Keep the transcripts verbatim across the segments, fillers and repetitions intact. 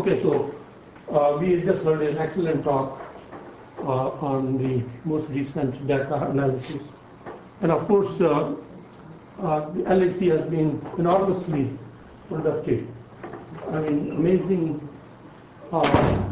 Okay, so uh, we just heard an excellent talk uh, on the most recent data analysis. And of course, uh, uh, the L H C has been enormously productive. I mean, amazing uh,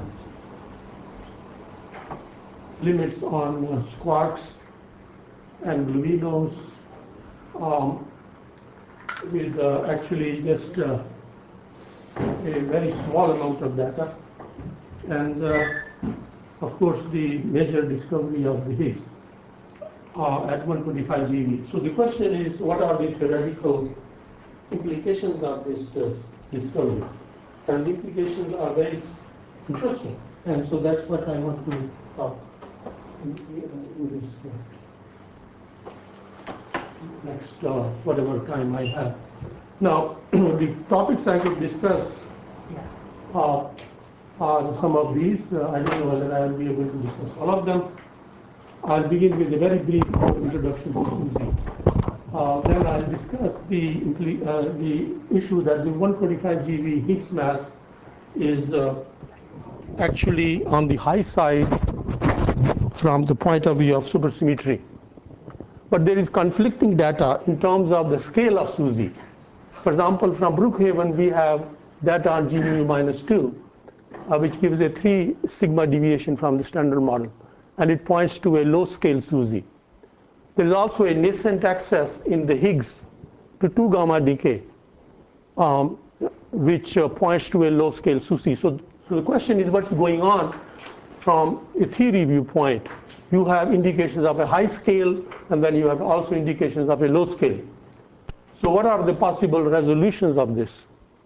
limits on uh, squarks and gluinos um, with uh, actually just uh, a very small amount of data. And uh, of course, the major discovery of the Higgs uh, at one twenty-five G V. So the question is, what are the theoretical implications of this uh, discovery? And the implications are very interesting. And so that's what I want to talk in, in this uh, next uh, whatever time I have. Now, the topics I could discuss uh, are some of these. Uh, I don't know whether I will be able to discuss all of them. I'll begin with a very brief introduction to SUSY. Uh, then I'll discuss the, uh, the issue that the one twenty-five G V Higgs mass is uh, actually on the high side from the point of view of supersymmetry. But there is conflicting data in terms of the scale of SUSY. For example, from Brookhaven, we have data on G mu minus two, uh, which gives a three sigma deviation from the standard model. And it points to a low scale SUSY. There is also a nascent access in the Higgs to two gamma decay, um, which uh, points to a low scale SUSY. So, so the question is, what's going on from a theory viewpoint? You have indications of a high scale, and then you have also indications of a low scale. So what are the possible resolutions of this?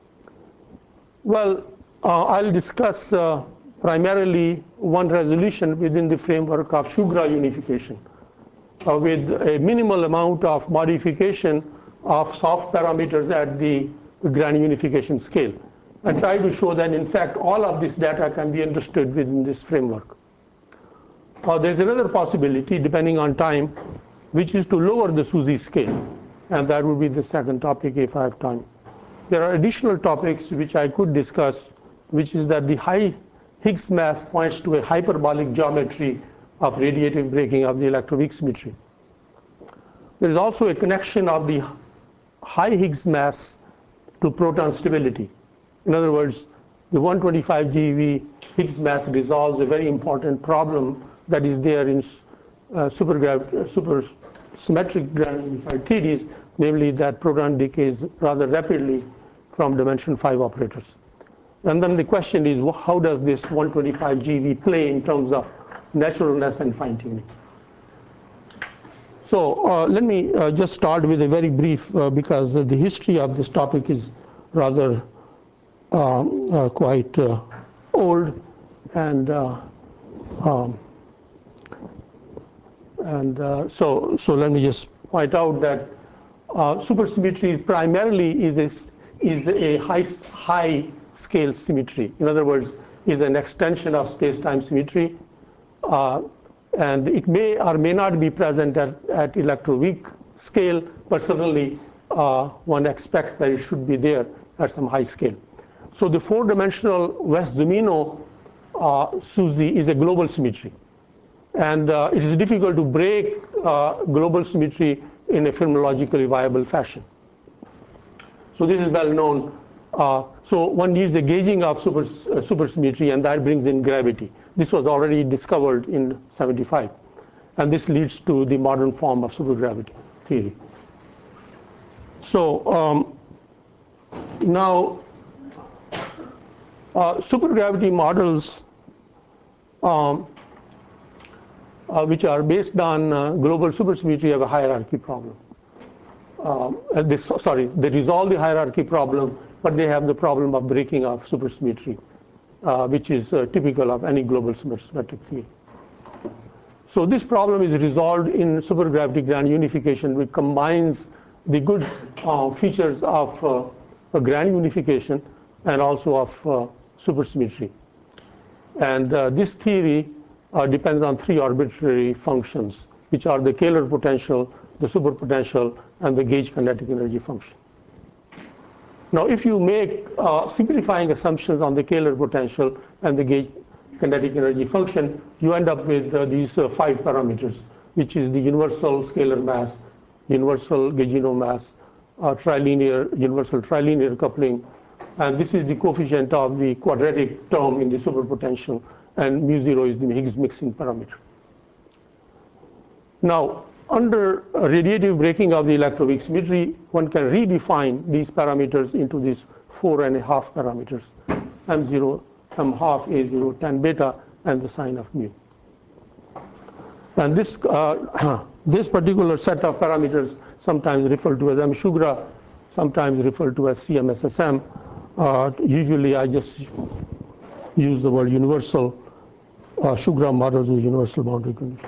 Well, uh, I'll discuss uh, primarily one resolution within the framework of Shugra unification uh, with a minimal amount of modification of soft parameters at the grand unification scale, and try to show that in fact all of this data can be understood within this framework. Uh, there's another possibility, depending on time, which is to lower the SUSY scale, and that would be the second topic if I have time. There are additional topics which I could discuss, which is that the high Higgs mass points to a hyperbolic geometry of radiative breaking of the electroweak symmetry. There is also a connection of the high Higgs mass to proton stability. In other words, the one twenty-five G V Higgs mass resolves a very important problem that is there in uh, supergrav super symmetric grand unified theories, namely that proton decays rather rapidly from dimension five operators. And then the question is, how does this one twenty-five G V play in terms of naturalness and fine-tuning? So uh, let me uh, just start with a very brief, uh, because uh, the history of this topic is rather uh, uh, quite uh, old, and uh, um, and uh, so so let me just point out that uh, supersymmetry primarily is a, is a high high scale symmetry. In other words, is an extension of space-time symmetry, uh, and it may or may not be present at, at electroweak scale, but certainly uh, one expects that it should be there at some high scale. So the four-dimensional West Zumino uh, SUSY is a global symmetry, and uh, it is difficult to break uh, global symmetry in a phenomenologically viable fashion. So this is well known. Uh, so one needs a gauging of super, uh, supersymmetry, and that brings in gravity. This was already discovered in seventy-five, and this leads to the modern form of supergravity theory. So um, now uh, supergravity models, um, uh, which are based on uh, global supersymmetry, have a hierarchy problem. Um, this, sorry, they resolve the hierarchy problem, but they have the problem of breaking of supersymmetry, uh, which is uh, typical of any global symmetric theory. So this problem is resolved in supergravity grand unification, which combines the good uh, features of uh, a grand unification and also of uh, supersymmetry. And uh, this theory uh, depends on three arbitrary functions, which are the Kähler potential, the superpotential, and the gauge kinetic energy function. Now, if you make uh, simplifying assumptions on the Kähler potential and the gauge kinetic energy function, you end up with uh, these uh, five parameters, which is the universal scalar mass, universal gaugino mass, uh, trilinear, universal trilinear coupling, and this is the coefficient of the quadratic term in the superpotential, and mu zero is the Higgs mixing parameter. Now, under radiative breaking of the electroweak symmetry, one can redefine these parameters into these four and a half parameters, m zero, m half, a zero, tan beta, and the sign of mu. And this, uh, this particular set of parameters, sometimes referred to as M Shugra, sometimes referred to as C M S S M. Uh, usually I just use the word universal uh, Shugra models with universal boundary conditions.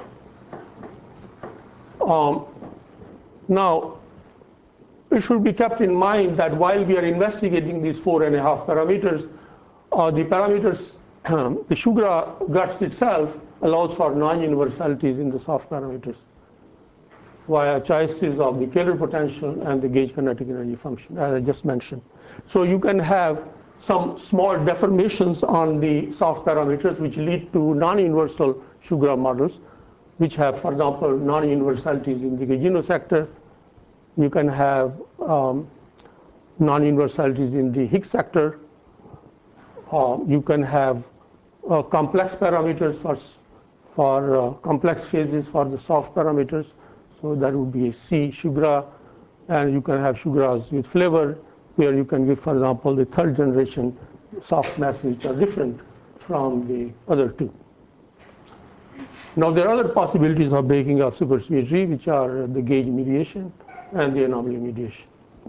Um, now, it should be kept in mind that while we are investigating these four and a half parameters, uh, the parameters, the Shugra guts itself allows for non-universalities in the soft parameters via choices of the Kähler potential and the gauge kinetic energy function, as I just mentioned. So you can have some small deformations on the soft parameters which lead to non-universal Shugra models, which have, for example, non-universalities in the gaugino sector. You can have um, non-universalities in the Higgs sector. Uh, you can have uh, complex parameters for, for uh, complex phases for the soft parameters. So that would be C Shugra, and you can have Shugras with flavor, where you can give, for example, the third generation soft masses which are different from the other two. Now, there are other possibilities of breaking of supersymmetry, which are the gauge mediation and the anomaly mediation.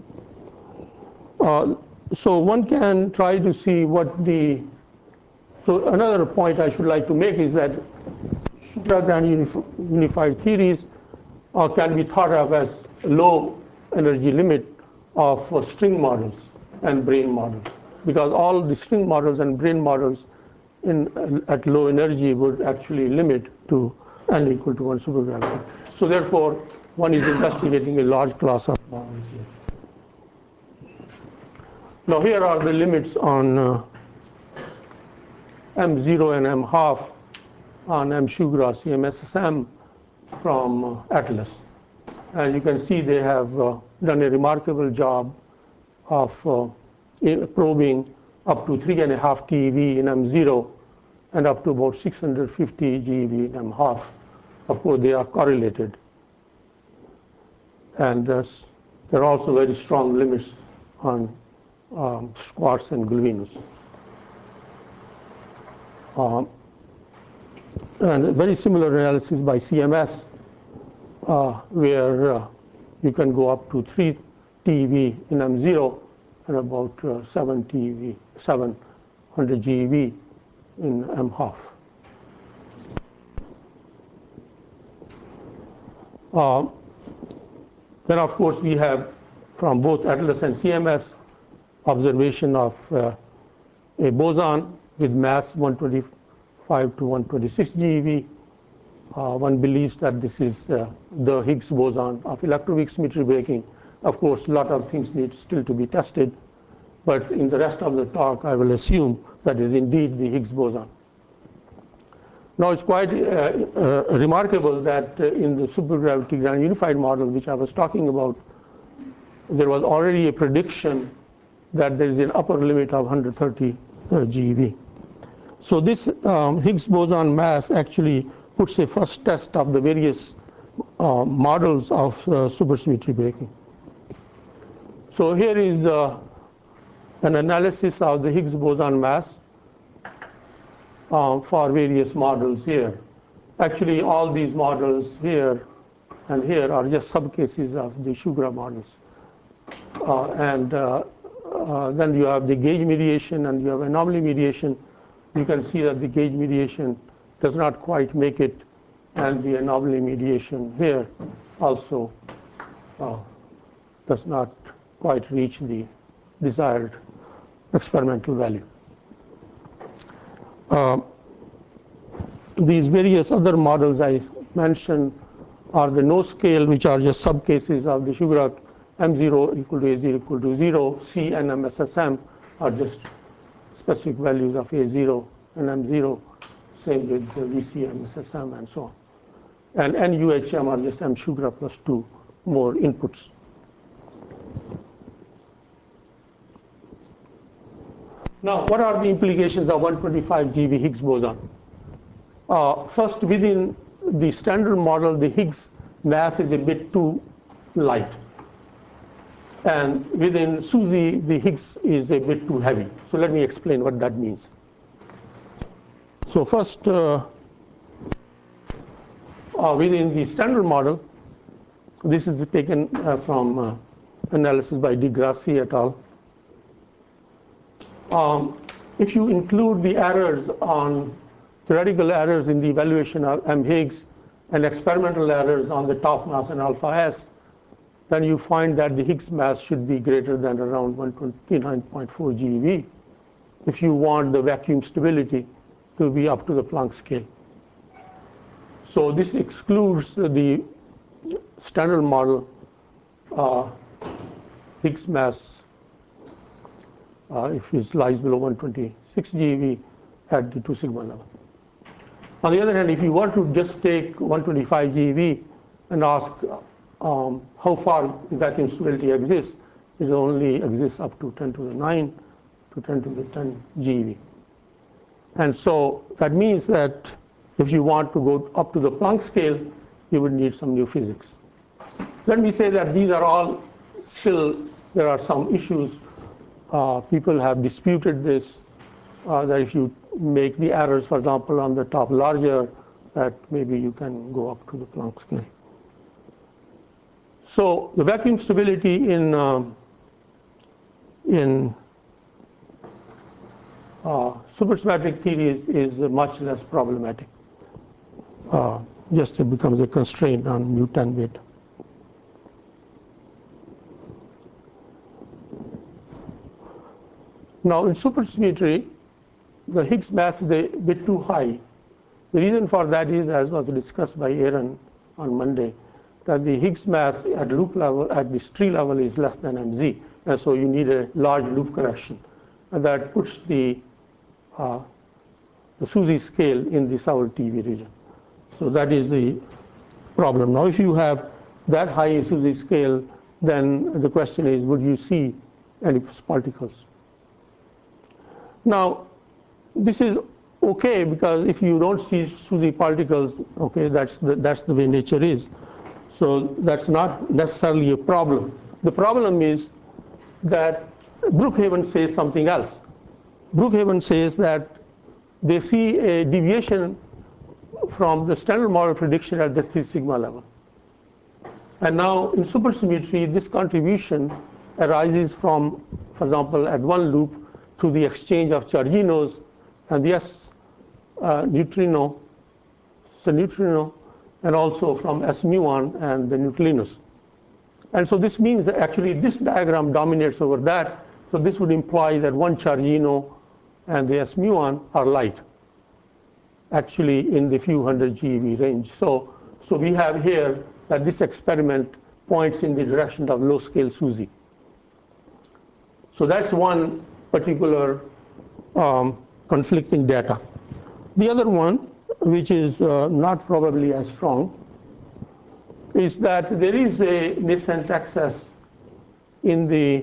Uh, so one can try to see what the, so another point I should like to make is that Shugra-Grand unified theories uh, can be thought of as low energy limit of uh, string models and brane models, because all the string models and brane models in, uh, at low energy would actually limit to n equal to one supergravity. So therefore, one is investigating a large class of models here. Now here are the limits on uh, m zero and m half on M Shugra C M S S M from uh, Atlas. And you can see they have uh, done a remarkable job of uh, probing up to three and a half T eV in M zero and up to about six hundred fifty G eV in M half. Of course, they are correlated. And uh, there are also very strong limits on um, Schwarz and Gulvinus. Um, and a very similar analysis by C M S, uh, where uh, you can go up to three T eV in M zero and about uh, seven T eV, seven hundred G eV in M half. Uh, then, of course, we have from both Atlas and C M S observation of uh, a boson with mass one twenty-five to one twenty-six G eV. Uh, one believes that this is uh, the Higgs boson of electroweak symmetry breaking. Of course, a lot of things need still to be tested, but in the rest of the talk, I will assume that is indeed the Higgs boson. Now, it's quite uh, uh, remarkable that uh, in the supergravity grand unified model, which I was talking about, there was already a prediction that there is an upper limit of one hundred thirty uh, G eV. So this um, Higgs boson mass actually puts a first test of the various uh, models of uh, supersymmetry breaking. So here is uh, an analysis of the Higgs boson mass uh, for various models here. Actually, all these models here and here are just subcases of the Shugra models. Uh, and uh, uh, then you have the gauge mediation and you have anomaly mediation. You can see that the gauge mediation does not quite make it, and the anomaly mediation here also uh, does not quite reach the desired experimental value. Uh, these various other models I mentioned are the no scale, which are just subcases of the Shugra M zero equal to A zero equal to zero. C and M S S M are just specific values of A zero and M zero. Same with the V C M, S S M, and so on. And N U H M are just M sugar plus two more inputs. Now, what are the implications of one twenty-five G eV Higgs boson? Uh, first, within the standard model, the Higgs mass is a bit too light. And within SUSY, the Higgs is a bit too heavy. So let me explain what that means. So first, uh, uh, within the standard model, this is taken uh, from uh, analysis by DeGrassi et al. Um, if you include the errors on theoretical errors in the evaluation of M Higgs and experimental errors on the top mass and alpha S, then you find that the Higgs mass should be greater than around one twenty-nine point four G eV if you want the vacuum stability to be up to the Planck scale. So this excludes the standard model uh, Higgs mass uh, if it lies below one twenty-six G eV at the two sigma level. On the other hand, if you want to just take one twenty-five G eV and ask um, how far vacuum stability exists, it only exists up to ten to the nine to ten to the ten G eV. And so that means that if you want to go up to the Planck scale, you would need some new physics. Let me say that these are all still, there are some issues. Uh, people have disputed this, uh, that if you make the errors, for example, on the top larger, that maybe you can go up to the Planck scale. So the vacuum stability in, um, in uh, supersymmetric theory is, is much less problematic. Uh, just it becomes a constraint on mu ten beta. Now in supersymmetry, the Higgs mass is a bit too high. The reason for that is, as was discussed by Aaron on Monday, that the Higgs mass at loop level, at this tree level, is less than M Z, and so you need a large loop correction, and that puts the uh, the SUSY scale in the Sour T V region. So that is the problem. Now, if you have that high SUSY scale, then the question is, would you see any particles? Now, this is okay, because if you don't see SUSY particles, okay, that's the, that's the way nature is. So that's not necessarily a problem. The problem is that Brookhaven says something else. Brookhaven says that they see a deviation from the standard model prediction at the three sigma level. And now in supersymmetry, this contribution arises from, for example, at one loop through the exchange of charginos and the S uh, neutrino, so neutrino, and also from S muon and the neutrinos. And so this means that actually this diagram dominates over that. So this would imply that one chargino and the S muon are light, actually in the few hundred G eV range. So, so we have here that this experiment points in the direction of low scale SUSY. So that's one particular um, conflicting data. The other one, which is uh, not probably as strong, is that there is a nascent excess in the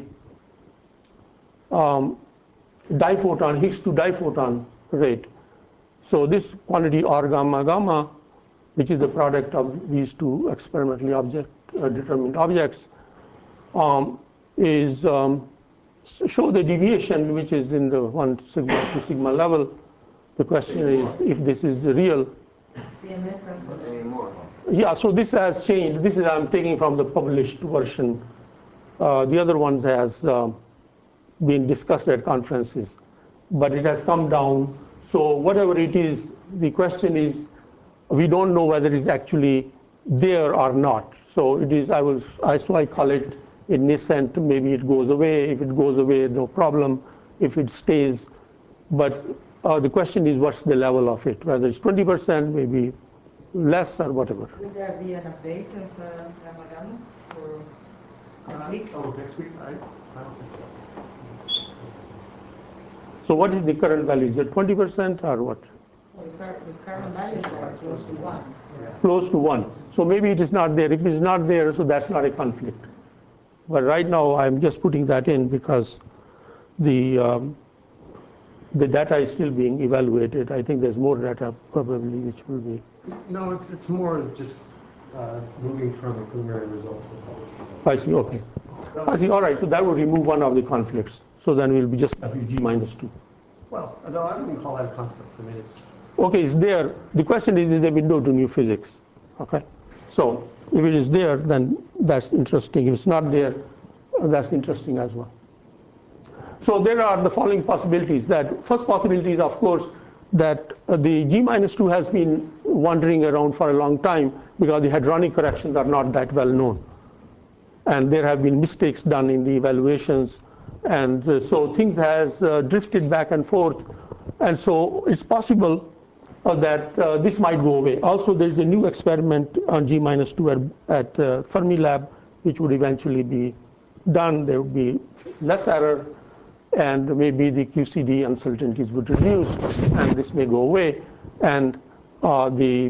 um, diphoton, Higgs to diphoton rate. So this quantity R gamma gamma, which is the product of these two experimentally object, uh, determined objects, um, is um, show the deviation which is in the one sigma to sigma level. The question is if this is real. C M S has not anymore. Yeah, so this has changed. This is I'm taking from the published version. Uh, the other ones has uh, been discussed at conferences, but it has come down. So whatever it is, the question is, we don't know whether it's actually there or not. So it is, I was, I, so I call it a nascent, maybe it goes away. If it goes away, no problem. If it stays, but uh, the question is what's the level of it, whether it's twenty percent, maybe less or whatever. Would there be an update of uh, gamma gamma? Or Next week? Oh, next week? I, I don't think so. So what is the current value? Is it twenty percent or what? Well, the cur- the current values are close to one. Close to one. So maybe it is not there. If it's not there, so that's not a conflict. But right now, I'm just putting that in because the um, the data is still being evaluated. I think there's more data probably which will be. No, it's, it's more just uh, moving from a preliminary result to a published result. I see, okay. I see, all right, so that will remove one of the conflicts. So then we'll be just left with G minus two. Well, though I wouldn't call that a conflict. I mean, it's. Okay, it's there. The question is, is a window to new physics? Okay. So if it is there, then that's interesting. If it's not there, that's interesting as well. So there are the following possibilities. That first possibility is, of course, that the G minus two has been wandering around for a long time because the hadronic corrections are not that well known. And there have been mistakes done in the evaluations. And uh, so things has uh, drifted back and forth. And so it's possible uh, that uh, this might go away. Also, there's a new experiment on G minus two at, at uh, Fermilab, which would eventually be done. There would be less error, and maybe the Q C D uncertainties would reduce, and this may go away. And uh, the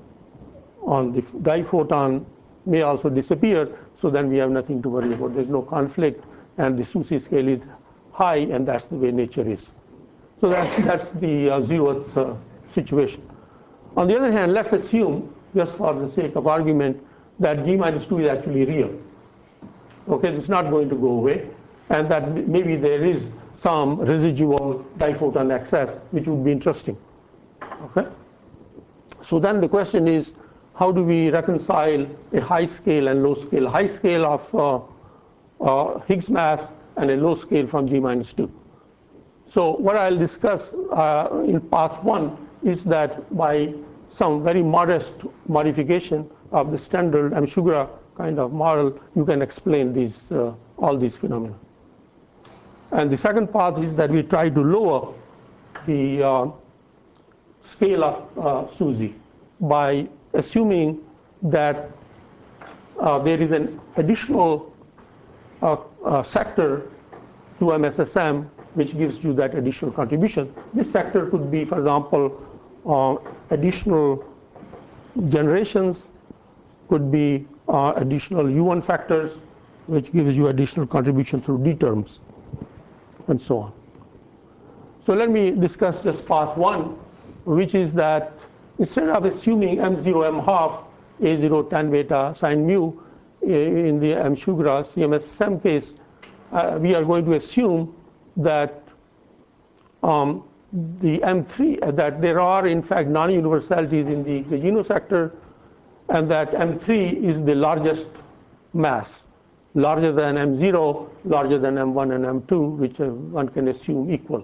on the diphoton may also disappear, so then we have nothing to worry about. There's no conflict, and the Susi scale is high, and that's the way nature is. So that's, that's the uh, zeroth uh, situation. On the other hand, let's assume, just for the sake of argument, that G minus two is actually real. Okay, it's not going to go away, and that maybe there is some residual diphoton excess, which would be interesting. Okay? So then the question is, how do we reconcile a high scale and low scale? High scale of uh, uh, Higgs mass and a low scale from G minus two. So what I'll discuss uh, in part one is that by some very modest modification of the standard M-Shugura kind of model, you can explain these, uh, all these phenomena. And the second part is that we try to lower the uh, scale of uh, Susi by assuming that uh, there is an additional uh, uh, sector to M S S M which gives you that additional contribution. This sector could be, for example, uh, additional generations, could be uh, additional U one factors, which gives you additional contribution through D terms, and so on. So let me discuss just part one, which is that instead of assuming M zero, M half, A zero, tan beta, sine mu in the M-Shugura C M S S M case, uh, we are going to assume that um, the M three, uh, that there are in fact non-universalities in the Gugino sector, and that M three is the largest mass, larger than M zero, larger than M one and M two, which uh, one can assume equal.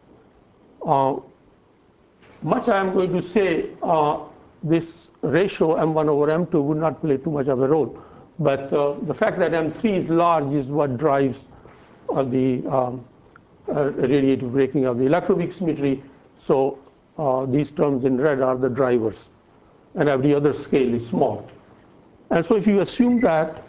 Uh, much I am going to say, uh, this ratio M one over M two would not play too much of a role. But uh, the fact that M three is large is what drives uh, the um, uh, radiative breaking of the electroweak symmetry. So uh, these terms in red are the drivers, and every other scale is small. And so if you assume that,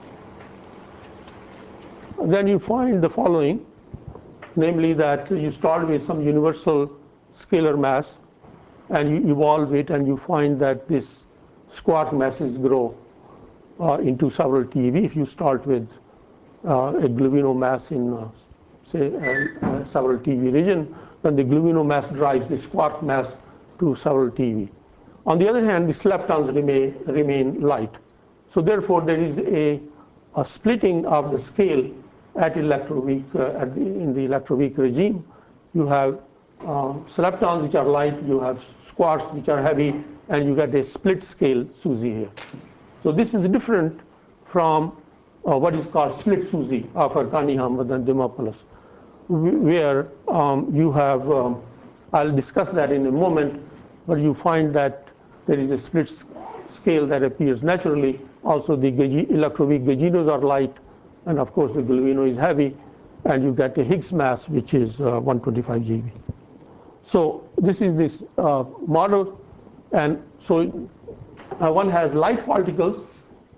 then you find the following, namely that you start with some universal scalar mass, and you evolve it, and you find that this squark masses grow uh, into several T eV. If you start with uh, a gluino mass in, uh, say, uh, uh, several T eV region, then the gluino mass drives the squark mass to several T eV. On the other hand, the leptons remain, remain light. So therefore, there is a, a splitting of the scale at electroweak, uh, at the, in the electroweak regime. You have uh, leptons which are light, you have squarks which are heavy, and you get a split scale Susi here. So this is different from uh, what is called split Susi of Erkani Hammad and Dimopoulos, where um, you have, um, I'll discuss that in a moment, but you find that there is a split scale that appears naturally. Also, the electroweak Guginos are light, and of course, the gluino is heavy, and you get a Higgs mass, which is uh, one twenty-five G eV. So this is this uh, model, and so uh, one has light particles,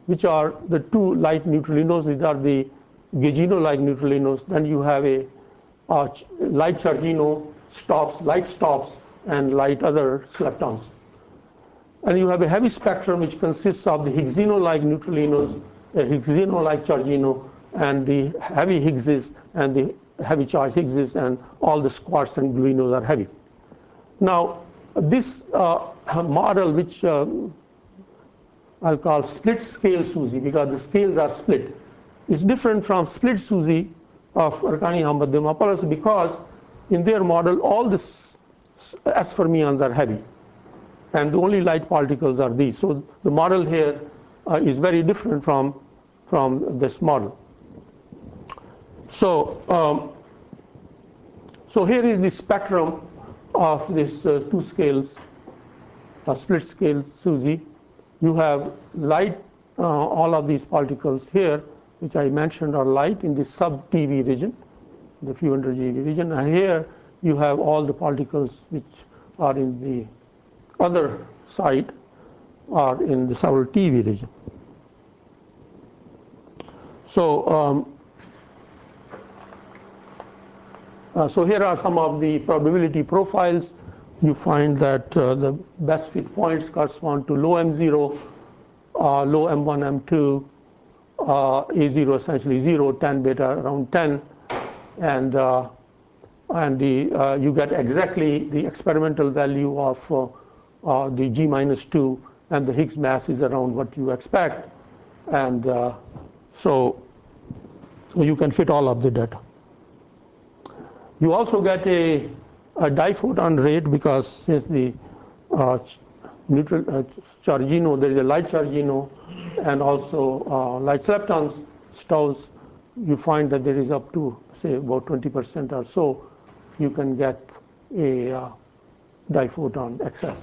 which are the two light neutralinos. These are the Gaugino-like neutralinos. Then you have a, a light chargino stops, light stops, and light other leptons. And you have a heavy spectrum which consists of the Higgsino-like neutralinos, a Higgsino-like chargino, and the heavy Higgses and the heavy charge Higgses, and all the quarks and gluinos are heavy. Now, this uh, model, which uh, I'll call split scale SUSY, because the scales are split, is different from split SUSY of Erkani-Hammad-Dimopoulos, because in their model all the S fermions are heavy, and the only light particles are these. So the model here uh, is very different from, from this model. So, um, so here is the spectrum of this uh, two scales, uh, split scale SUSY. You have light, uh, all of these particles here, which I mentioned are light in the sub-T V region, the few hundred G V region, and here you have all the particles which are in the other side, are in the several T V region. So, um, uh, so here are some of the probability profiles. You find that uh, the best fit points correspond to low M zero, uh, low M one, M two, uh, A zero essentially zero, ten beta around ten, and uh, and the uh, you get exactly the experimental value of uh, uh, the G minus two, and the Higgs mass is around what you expect, and uh, so you can fit all of the data. You also get a, a diphoton rate, because since the uh, neutral uh, chargino, there is a light chargino and also uh, light leptons, stows, you find that there is up to say about twenty percent or so, you can get a uh, diphoton excess.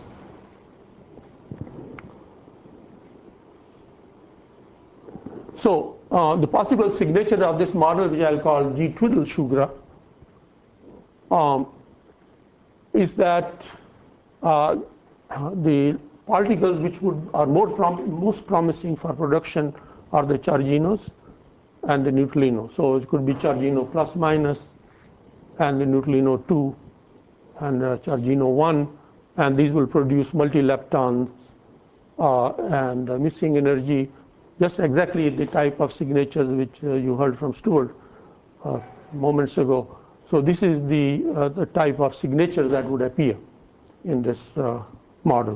So uh, the possible signature of this model, which I'll call G twiddle Shugura, um, is that uh, the particles which would are more prom most promising for production are the charginos and the neutralino. So it could be chargino plus minus and the neutralino two and uh, chargino one, and these will produce multi-leptons uh, and uh, missing energy, just exactly the type of signatures which uh, you heard from Stuart uh, moments ago. So this is the, uh, the type of signatures that would appear in this uh, model.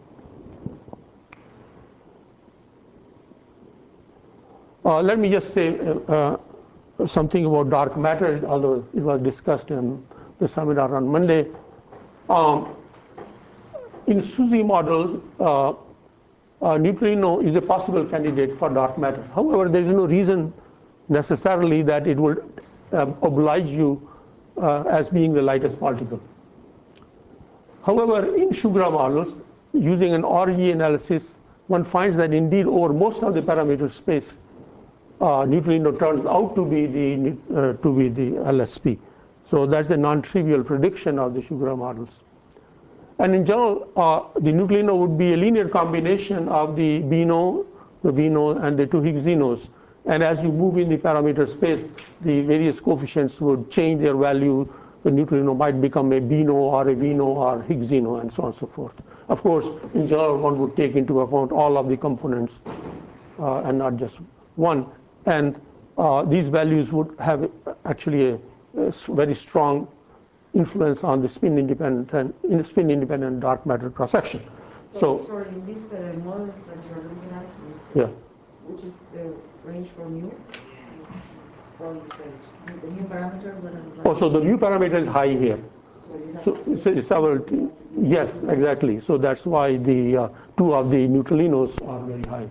Uh, let me just say uh, uh, something about dark matter, although it was discussed in the seminar on Monday. Um, in SUSY models, uh, uh, neutrino is a possible candidate for dark matter. However, there is no reason necessarily that it will uh, oblige you uh, as being the lightest particle. However, in Shugura models, using an R G analysis, one finds that indeed over most of the parameter space, uh, neutrino turns out to be the uh, to be the L S P. So that's a non-trivial prediction of the Shugura models. And in general, uh, the neutrino would be a linear combination of the BNO, the VNO, and the two Higgsinos. And as you move in the parameter space, the various coefficients would change their value. The neutrino might become a BNO or a VNO or Higgsino, and so on and so forth. Of course, in general, one would take into account all of the components uh, and not just one. And uh, these values would have actually a, a very strong influence on the spin independent and spin independent dark matter cross section. So, So, sorry, in these uh, models that you're looking at, is, yeah. which is the range for mu? For usage, the mu parameter. What Oh, so the mu parameter is high here. So it's, it's our, yes, exactly. So that's why the uh, two of the neutralinos are very high.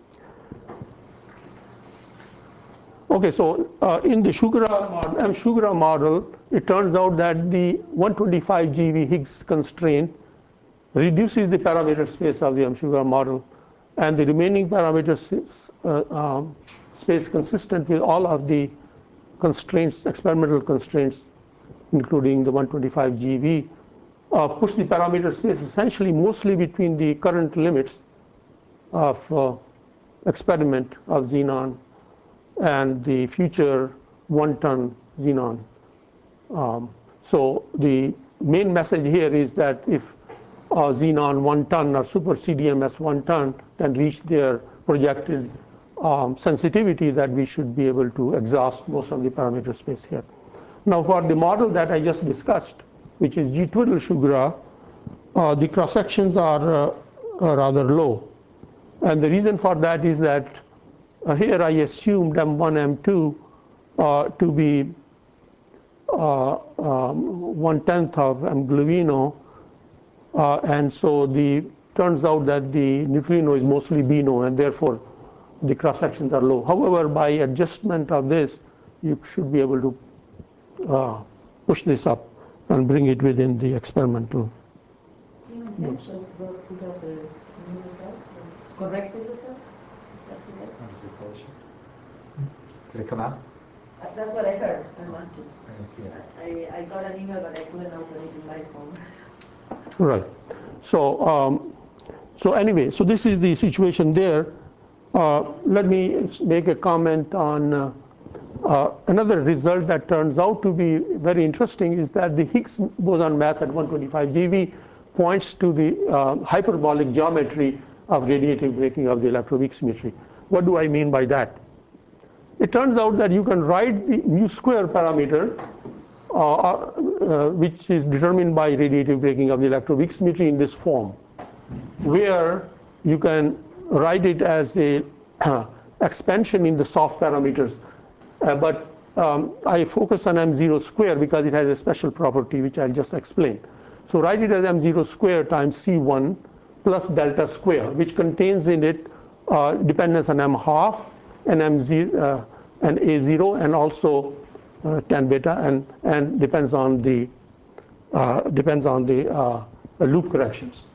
Okay, so uh, in the Shugura model, M. Shugura model, it turns out that the one twenty-five G eV Higgs constraint reduces the parameter space of the M. Shugura model, and the remaining parameter uh, um, space consistent with all of the constraints, experimental constraints, including the one twenty-five G eV, uh, push the parameter space essentially mostly between the current limits of uh, experiment of xenon and the future one-ton xenon. Um, so the main message here is that if uh, xenon one ton or super C D M S one ton can reach their projected um, sensitivity, that we should be able to exhaust most of the parameter space here. Now for the model that I just discussed, which is G-Twiddle-Shugra, uh, the cross sections are, uh, are rather low. And the reason for that is that uh, here I assumed M one, M two uh, to be uh, um, one-tenth of M Glovino, uh, and so the turns out that the neutrino is mostly Bino, and therefore the cross sections are low. However, by adjustment of this, you should be able to uh, push this up and bring it within the experimental. So you have just got put up a new result, corrected result? Is that correct? Under the question. Did it come out? Uh, That's what I heard, I'm asking. I didn't see it. I, I got an email, but I couldn't open it in my phone. Right. So, um, so anyway, so this is the situation there. Uh, let me make a comment on uh, uh, another result that turns out to be very interesting is that the Higgs boson mass at one twenty-five GeV points to the uh, hyperbolic geometry of radiative breaking of the electroweak symmetry. What do I mean by that? It turns out that you can write the mu square parameter, uh, uh, which is determined by radiative breaking of the electroweak symmetry, in this form, where you can write it as a uh, expansion in the soft parameters. Uh, but um, I focus on M zero square because it has a special property which I'll just explain. So write it as M zero square times C one plus delta square, which contains in it uh, dependence on M half and M zero uh, and A zero, and also uh, tan beta, and and depends on the uh, depends on the uh, loop corrections.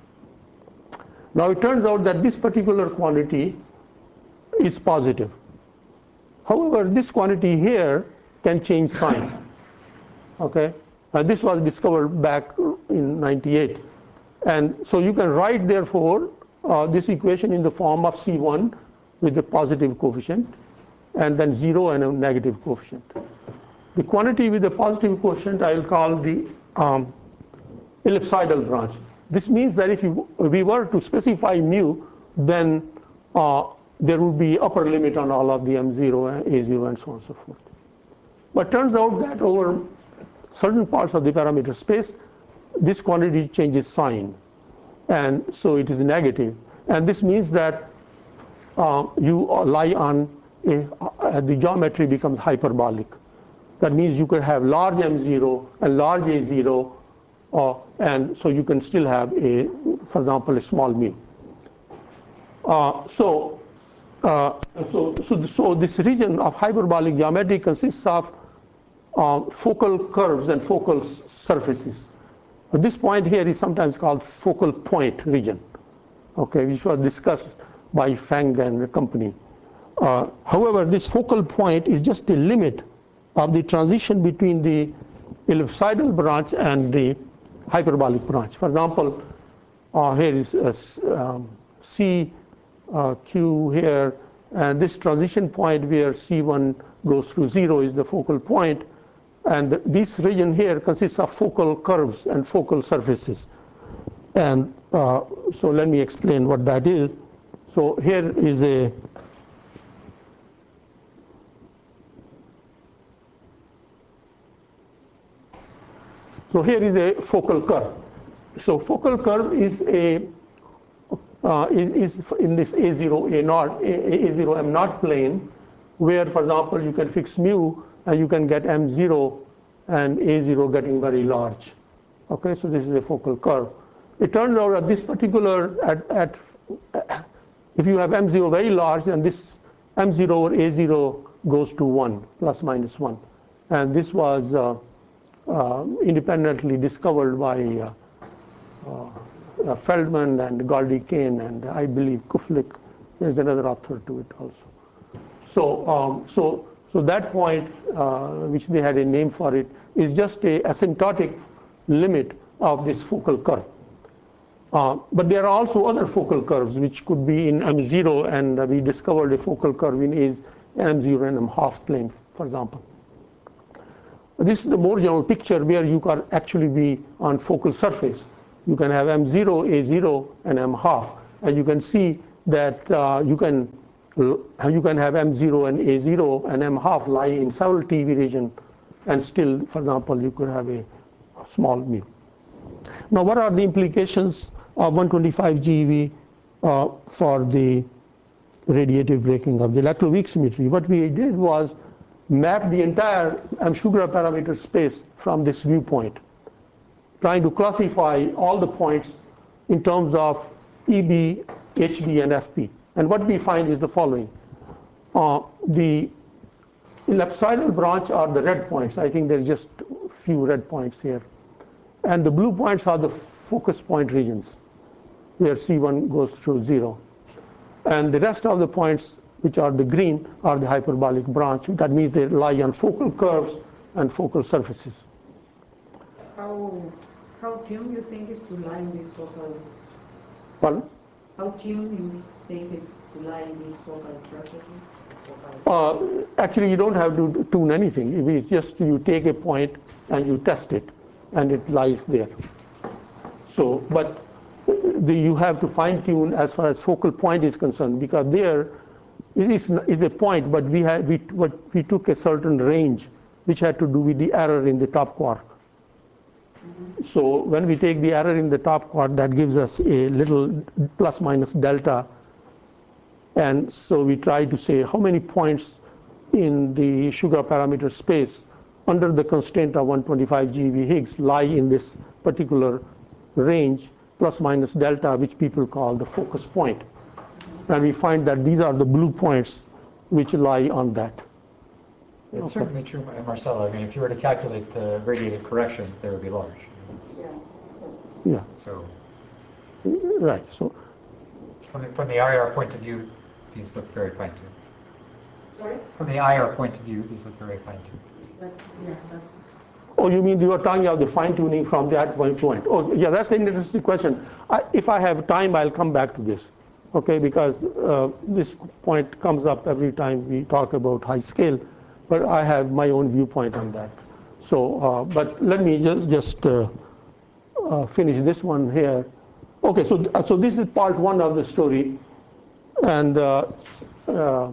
Now it turns out that this particular quantity is positive. However, this quantity here can change sign. Okay, and this was discovered back in ninety-eight, and so you can write therefore uh, this equation in the form of C one with the positive coefficient, and then zero and a negative coefficient. The quantity with the positive quotient I will call the um, ellipsoidal branch. This means that if you, we were to specify mu, then uh, there would be upper limit on all of the M zero, A zero, and so on and so forth. But turns out that over certain parts of the parameter space, this quantity changes sign, and so it is negative. And this means that uh, you lie on a, uh, the geometry becomes hyperbolic. That means you could have large M zero and large A zero, uh, and so you can still have a, for example, a small mu. Uh, so, uh, so, so, so this region of hyperbolic geometry consists of uh, focal curves and focal surfaces. But this point here is sometimes called focal point region, okay, which was discussed by Feng and company. Uh, however, this focal point is just a limit of the transition between the ellipsoidal branch and the hyperbolic branch. For example, uh, here is uh, um, C uh, Q here, and this transition point where C one goes through zero is the focal point, and this region here consists of focal curves and focal surfaces. And uh, so let me explain what that is. So here is a So here is a focal curve. So focal curve is a uh, is, is in this A zero A naught A zero M naught plane, where, for example, you can fix mu and you can get M zero and A zero getting very large. Okay, so this is a focal curve. It turns out that this particular at, at if you have M zero very large, and this M zero over A zero goes to one plus minus one, and this was uh, Uh, independently discovered by uh, uh, Feldman and Goldie-Kane, and I believe Kuflik. There's another author to it also. So, um, so, so that point, uh, which they had a name for it, is just a asymptotic limit of this focal curve. Uh, but there are also other focal curves which could be in M zero, and uh, we discovered a focal curve in is M zero and M half plane, for example. This is the more general picture where you can actually be on focal surface. You can have M zero, A zero, and M half, and you can see that uh, you can you can have M zero and A zero and M half lie in several T V region, and still, for example, you could have a small mu. Now, what are the implications of one twenty-five G eV uh, for the radiative breaking of the electroweak symmetry? What we did was map the entire M-Shugura parameter space from this viewpoint, trying to classify all the points in terms of E B, H B, and F P. And what we find is the following. Uh, the ellipsoidal branch are the red points. I think there's just a few red points here. And the blue points are the focus point regions, where C one goes through zero. And the rest of the points, which are the green, are the hyperbolic branch. That means they lie on focal curves and focal surfaces. How, how tuned you think is to lie in these focal? Pardon? How tuned you think is to lie in these focal surfaces? Uh, actually, you don't have to tune anything. It's just you take a point and you test it, and it lies there. So, but the, you have to fine tune as far as focal point is concerned, because there it is, is a point, but we had we what we took a certain range which had to do with the error in the top quark. Mm-hmm. So when we take the error in the top quark, that gives us a little plus minus delta. And so we try to say how many points in the Shugura parameter space under the constraint of one twenty-five G eV Higgs lie in this particular range plus minus delta, which people call the focus point. And we find that these are the blue points which lie on that. It's Okay. certainly true, Marcelo. I mean, if you were to calculate the radiative correction, they would be large. Yeah. Yeah. So, right. So from the, from the I R point of view, these look very fine-tuned. Sorry? From the I R point of view, these look very fine-tuned. But, yeah, that's. Oh, you mean you are talking about the fine-tuning from that point? Oh, yeah, that's an interesting question. I, if I have time, I'll come back to this, okay? Because uh, this point comes up every time we talk about high scale, but I have my own viewpoint on that. So, uh, but let me just just uh, uh, finish this one here. Okay, so th so this is part one of the story, and uh, uh,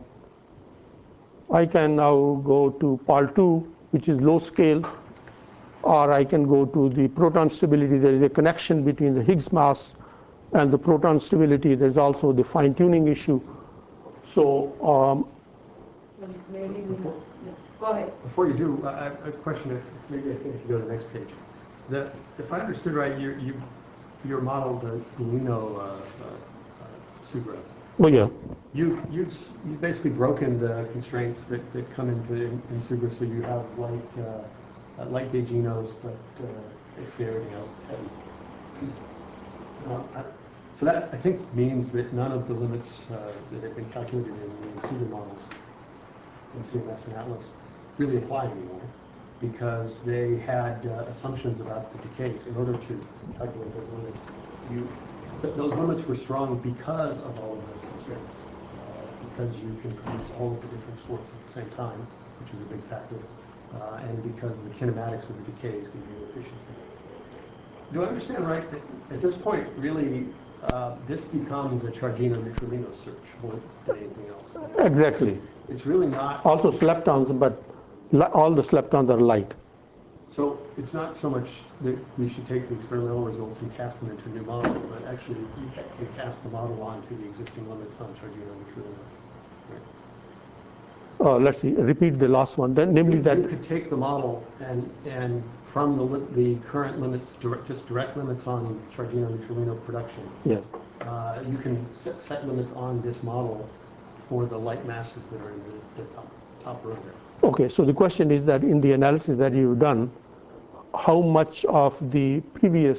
I can now go to part two, which is low scale. Or I can go to the proton stability. There is a connection between the Higgs mass and the proton stability. There's also the fine-tuning issue. So, um, Maybe we have, yeah. Go ahead. Before you do, I have a question. If, maybe I think if you go to the next page. The, if I understood right, you you your model, the Lino uh, uh, uh, Sugra. oh yeah, You you've you've basically broken the constraints that, that come into in, in Sugra, so you have light uh, uh, light gauge genos, but uh, basically everything else is heavy. Uh, I, so that I think means that none of the limits uh, that have been calculated in the Sugra models in C M S and Atlas really apply anymore, because they had uh, assumptions about the decays. In order to calculate those limits, you th those limits were strong because of all of those constraints, uh, because you can produce all of the different sports at the same time, which is a big factor, uh, and because the kinematics of the decays give you efficiency. Do I understand right that at this point, really, uh, this becomes a Chargino-Neutralino search more than anything else? It's, exactly. It's really not. Also sleptons, but all the sleptons are light. So it's not so much that we should take the experimental results and cast them into a new model, but actually you can cast the model onto the existing limits on Chargino-Neutralino. Right? Uh, let's see, repeat the last one. Then, namely you, that you could take the model and and from the the current limits, direct, just direct limits on Chargino-Neutralino production. yes, Uh, you can set, set limits on this model for the light masses that are in the, the top top row there. okay. So the question is that in the analysis that you've done, how much of the previous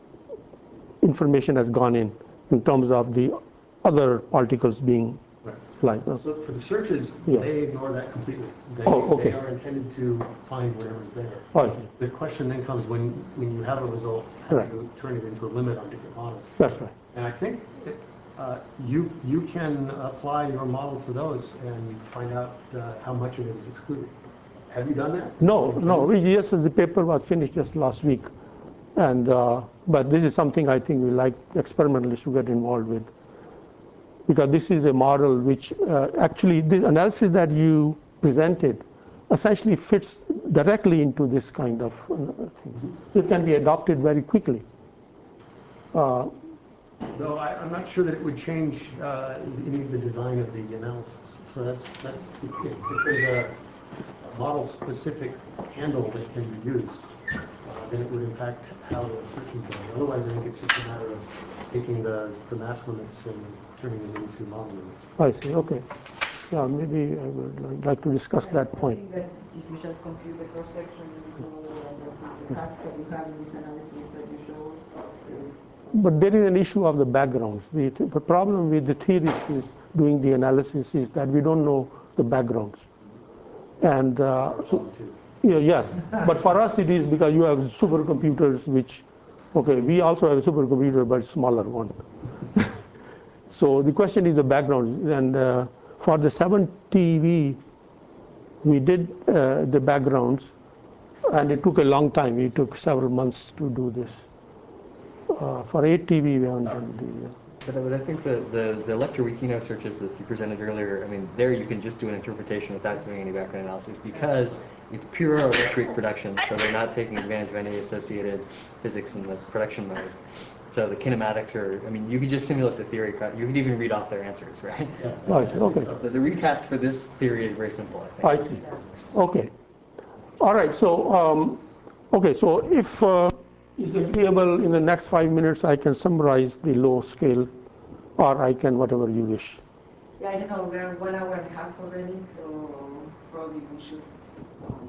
information has gone in, in terms of the other particles being. Right. Like, uh, So for the searches, Yeah. they ignore that completely. They, Oh, okay. they are intended to find whatever's there. I see. The question then comes when, when you have a result, how Right. do you turn it into a limit on different models? That's right. And I think it, uh, you, you can apply your model to those and find out uh, how much of it is excluded. Have you done that? No, no, we- yes, the paper was finished just last week. And, uh, but this is something I think we like experimentalists to get involved with. Because this is a model which uh, actually, the analysis that you presented essentially fits directly into this kind of uh, thing. It can be adopted very quickly. Uh, Though I, I'm not sure that it would change uh, any of the design of the analysis. So that's, that's if, if if there's a, a model-specific handle that can be used, uh, then it would impact how the search is done. Otherwise, I think it's just a matter of taking the, the mass limits and turning them into model limits. I see, okay. Yeah, maybe I would like- like to discuss that I point. think that if you just compute the cross-section, so the, the cuts that you have in this analysis that you showed, uh, But there is an issue of the backgrounds. The, the problem with the theorists is doing the analysis is that we don't know the backgrounds. And uh, so, yeah, yes, but for us it is because you have supercomputers which, okay, we also have a supercomputer but smaller one. So the question is the background. And uh, for the seven T V, we did uh, the backgrounds, and it took a long time. It took several months to do this. Uh, for eight T V, we haven't done the. Uh, But, I- but I think the, the, the Lecture Wikino searches that you presented earlier, I mean, there you can just do an interpretation without doing any background analysis because it's pure electric production, so they're not taking advantage of any associated physics in the production mode. So the kinematics are, I mean, you could just simulate the theory, you could even read off their answers, right? I see, okay. The, the recast for this theory is very simple, I think. I see. Okay. All right. So, um, okay. So, if uh, it's agreeable, in the next five minutes, I can summarize the low scale, or I can whatever you wish. yeah, I don't know, we're one hour and a half already, so probably we should um,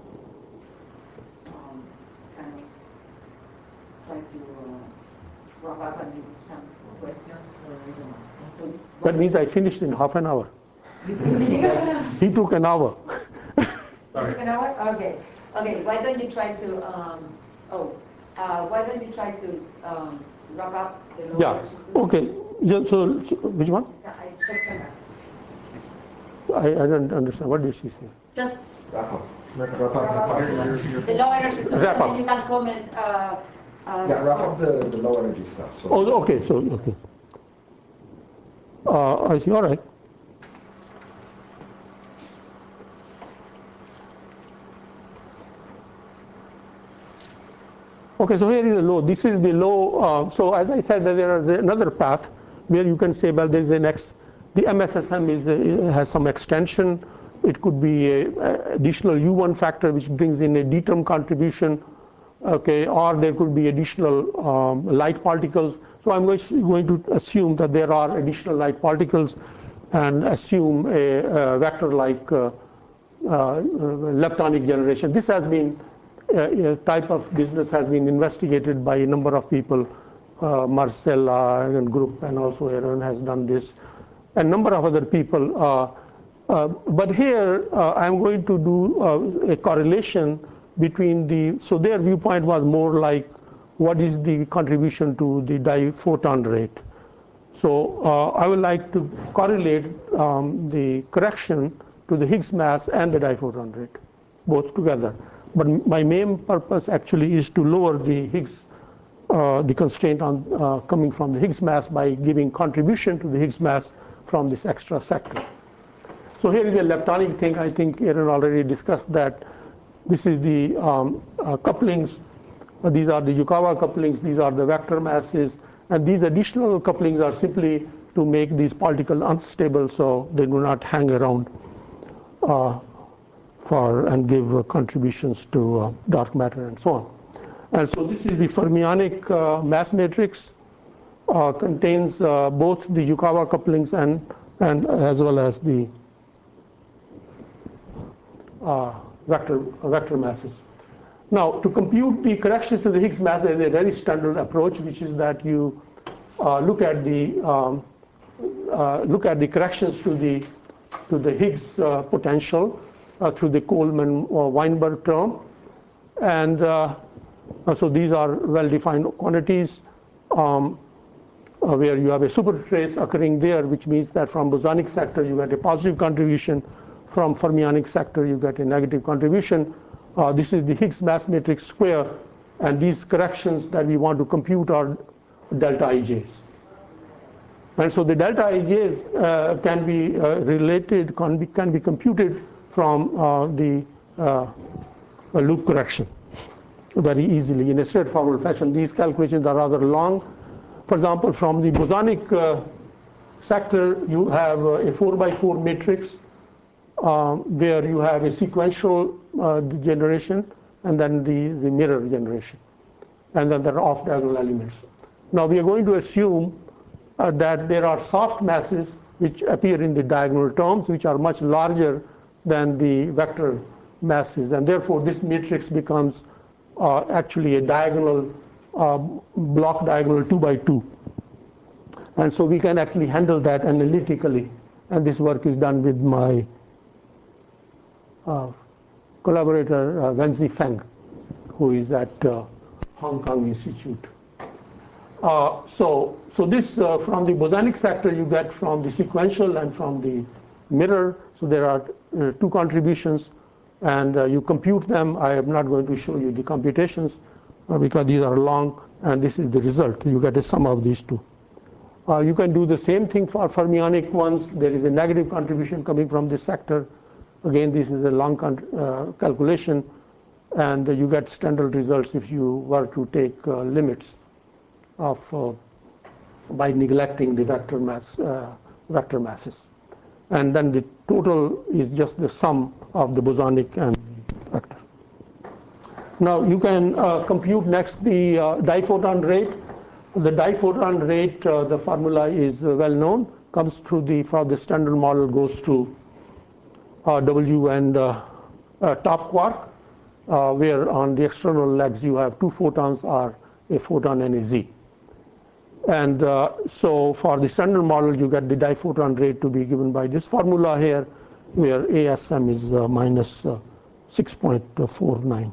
um, kind of try to uh, wrap up and give some questions, or I don't know. So, That means I finished in half an hour. you finish it? He took an hour. Took an hour? Okay. Okay, why don't you try to, um, oh, uh, why don't you try to um, wrap up the lower Yeah. system? Okay. Yeah, so, so which one? Yeah, I just kind of, I, I don't understand. What did she say? just Wrap up. wrap up the low energy system, Wrap and up. then you can comment. Uh, uh, Yeah, wrap up the, the low energy stuff. So Oh, okay. So, okay. Uh, I see. All right. Okay, so here is the low. This is the low. Uh, so as I said, that there is another path where you can say, well, there is a next. The M S S M is a, has some extension. It could be a, a additional U one factor which brings in a D term contribution. Okay, or there could be additional um, light particles. So I'm going to, going to assume that there are additional light particles, and assume a, a vector-like uh, uh, leptonic generation. This has been uh, a type of business has been investigated by a number of people. Uh, Marcella and group, and also Aaron has done this. A number of other people. Uh, uh, but here uh, I'm going to do uh, a correlation between the. So their viewpoint was more like, what is the contribution to the diphoton rate? So uh, I would like to correlate um, the correction to the Higgs mass and the diphoton rate, both together. But my main purpose actually is to lower the Higgs, uh, the constraint on uh, coming from the Higgs mass by giving contribution to the Higgs mass from this extra sector. So here is a leptonic thing. I think Aaron already discussed that. This is the um, uh, couplings. Uh, these are the Yukawa couplings. These are the vector masses. And these additional couplings are simply to make these particles unstable so they do not hang around uh, for and give uh, contributions to uh, dark matter and so on. And so this is the fermionic uh, mass matrix. Uh, contains uh, both the Yukawa couplings and, and as well as the uh, vector, uh, vector masses. Now, to compute the corrections to the Higgs mass, there is a very standard approach, which is that you uh, look at the um, uh, look at the corrections to the to the Higgs uh, potential uh, through the Coleman-Weinberg term, and uh, so these are well-defined quantities um, uh, where you have a super trace occurring there, which means that from bosonic sector you get a positive contribution, from fermionic sector you get a negative contribution. Uh, this is the Higgs mass matrix square, and these corrections that we want to compute are delta I Js. And so the delta I Js uh, can be uh, related, can be, can be computed from uh, the uh, loop correction very easily in a straightforward fashion. These calculations are rather long. For example, from the bosonic uh, sector, you have uh, a four by four matrix uh, where you have a sequential uh, generation and then the, the mirror generation. And then there are off-diagonal elements. Now we are going to assume uh, that there are soft masses which appear in the diagonal terms, which are much larger than the vector masses. And therefore, this matrix becomes uh, actually a diagonal, uh, block diagonal two by two. And so we can actually handle that analytically. And this work is done with my uh, collaborator, uh, Wenzi Feng, who is at uh, Hong Kong Institute. Uh, so, so this uh, from the bosonic sector you get from the sequential and from the mirror. So there are uh, two contributions, and uh, you compute them. I am not going to show you the computations uh, because these are long, and this is the result. You get a sum of these two. Uh, you can do the same thing for fermionic ones. There is a negative contribution coming from this sector. Again, this is a long uh, calculation, and uh, you get standard results if you were to take uh, limits of uh, by neglecting the vector mass uh, vector masses, and then the total is just the sum of the bosonic and the vector. Now you can uh, compute next the uh, diphoton rate. The diphoton rate, uh, the formula is uh, well known, comes through the, for the standard model goes to uh, W and uh, uh, top quark, uh, where on the external legs you have two photons or a photon and a Z. And uh, so for the standard model you get the diphoton rate to be given by this formula here, where A S M is uh, minus uh, six point four nine.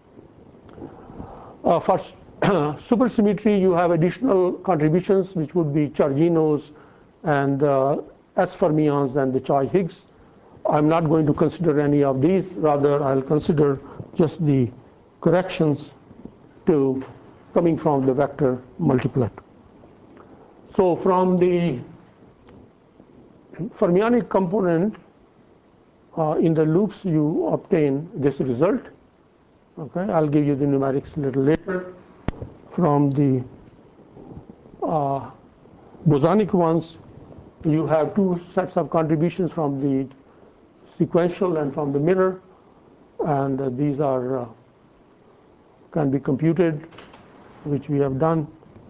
Uh, for supersymmetry, you have additional contributions, which would be charginos and uh, S fermions and the Choi-Higgs. I'm not going to consider any of these. Rather, I'll consider just the corrections to coming from the vector multiplet. So from the fermionic component uh, in the loops, you obtain this result. Okay, I'll give you the numerics a little later. From the uh, bosonic ones, you have two sets of contributions from the sequential and from the mirror, and uh, these are uh, can be computed, which we have done,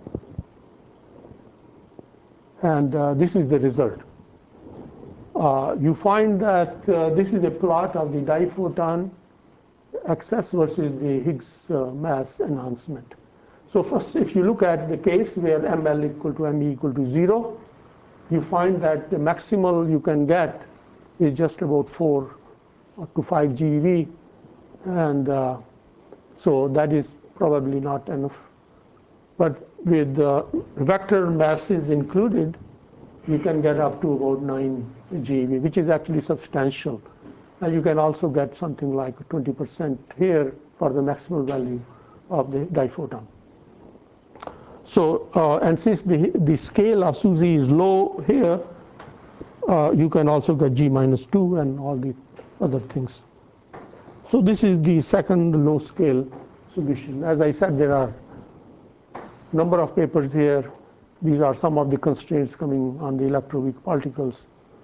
and uh, this is the result. Uh, you find that uh, this is a plot of the diphoton excess versus the Higgs uh, mass enhancement. So first, if you look at the case where M L equal to M E equal to zero, you find that the maximal you can get is just about four to five G eV, and uh, so that is probably not enough. But with uh, vector masses included, you can get up to about nine G eV, which is actually substantial. And you can also get something like twenty percent here for the maximal value of the diphoton. So, uh, and since the, the scale of SUSY is low here, uh, you can also get G minus two and all the other things. So this is the second low scale solution. As I said, there are a number of papers here. These are some of the constraints coming on the electroweak particles.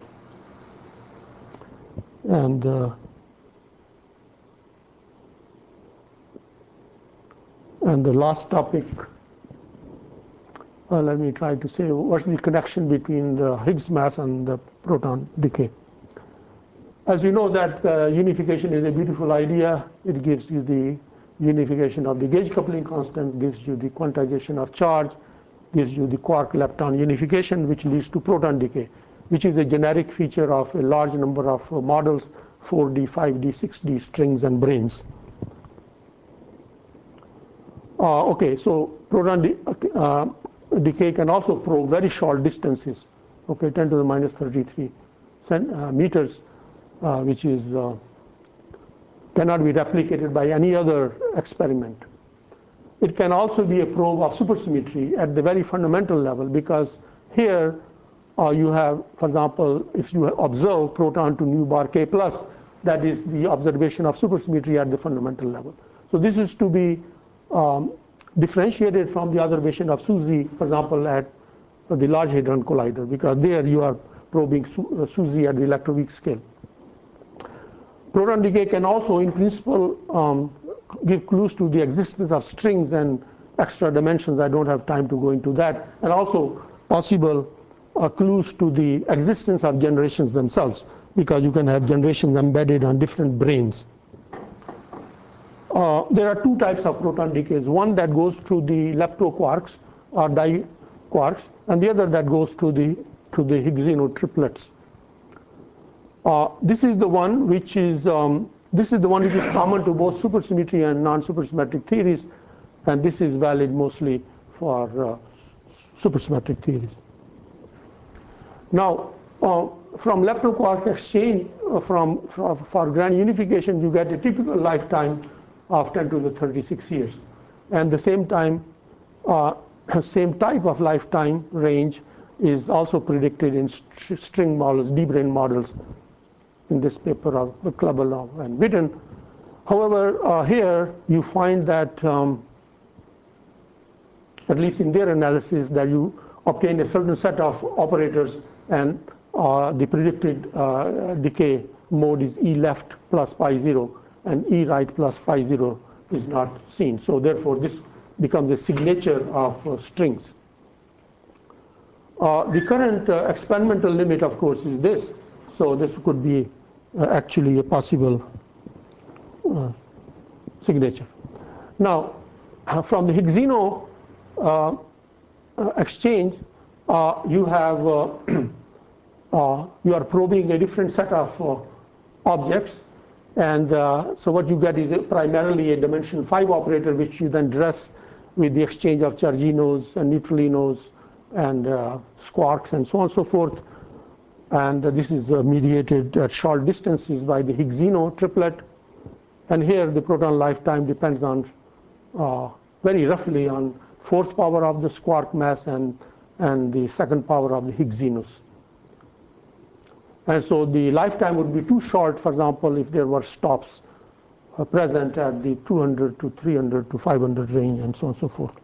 And uh, and the last topic, uh, let me try to say what's the connection between the Higgs mass and the proton decay. As you know that uh, unification is a beautiful idea. It gives you the unification of the gauge coupling constant, gives you the quantization of charge, gives you the quark-lepton unification, which leads to proton decay, which is a generic feature of a large number of uh, models, four D, five D, six D strings and branes. Uh, okay, so proton de uh, decay can also probe very short distances, okay, ten to the minus thirty-three cent, uh, meters, uh, which is uh, cannot be replicated by any other experiment. It can also be a probe of supersymmetry at the very fundamental level, because here uh, you have, for example, if you observe proton to nu bar k plus, that is the observation of supersymmetry at the fundamental level. So this is to be um, differentiated from the observation of SUSY, for example, at the Large Hadron Collider, because there you are probing SUSY at the electroweak scale. Proton decay can also, in principle, um, give clues to the existence of strings and extra dimensions. I don't have time to go into that. And also possible uh, clues to the existence of generations themselves, because you can have generations embedded on different branes. Uh, there are two types of proton decays. One that goes through the leptoquarks or diquarks, and the other that goes through the, through the Higgsino triplets. Uh, this is the one which is um, this is the one which is common to both supersymmetry and non-supersymmetric theories, and this is valid mostly for uh, supersymmetric theories. Now, uh, from leptoquark exchange, uh, from, from for grand unification, you get a typical lifetime of ten to the thirty-six years, and the same time, uh, same type of lifetime range is also predicted in st string models, D-brane models, in this paper of Klebelov and Witten. However, uh, here you find that, um, at least in their analysis, that you obtain a certain set of operators, and uh, the predicted uh, decay mode is E left plus pi zero, and E right plus pi zero is not seen. So therefore, this becomes a signature of uh, strings. Uh, the current uh, experimental limit, of course, is this. So this could be Uh, actually a possible uh, signature. Now, uh, from the Higgsino uh, uh, exchange, uh, you have uh, uh, you are probing a different set of uh, objects, and uh, so what you get is a, primarily a dimension five operator, which you then dress with the exchange of charginos and neutralinos and uh, squarks and so on and so forth. And uh, this is uh, mediated at short distances by the Higgsino triplet. And here the proton lifetime depends on, uh, very roughly, on fourth power of the squark mass and, and the second power of the Higgsinus. And so the lifetime would be too short, for example, if there were stops uh, present at the two hundred to three hundred to five hundred range and so on and so forth.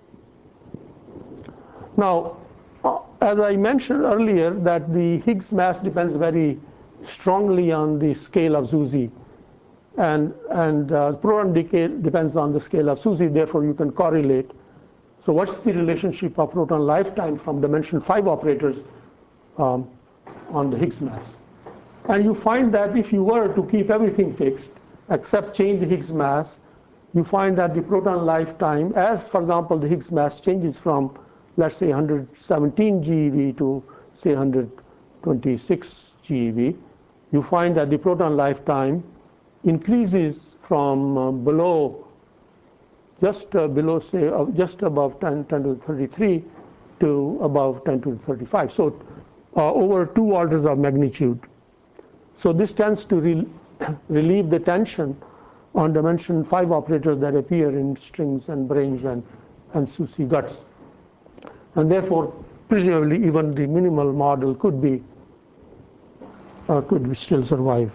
Now, Uh, as I mentioned earlier, that the Higgs mass depends very strongly on the scale of SUSY, and, and uh, proton decay depends on the scale of SUSY, therefore you can correlate. So what's the relationship of proton lifetime from dimension five operators um, on the Higgs mass? And you find that if you were to keep everything fixed, except change the Higgs mass, you find that the proton lifetime, as for example the Higgs mass changes from, let's say, one hundred seventeen GeV to, say, one hundred twenty-six GeV, you find that the proton lifetime increases from uh, below, just uh, below, say, uh, just above ten, ten to the thirty-three to above ten to the thirty-five. So uh, over two orders of magnitude. So this tends to re relieve the tension on dimension five operators that appear in strings and branes and, and SUSY guts. And therefore, presumably, even the minimal model could be uh, could be still survive.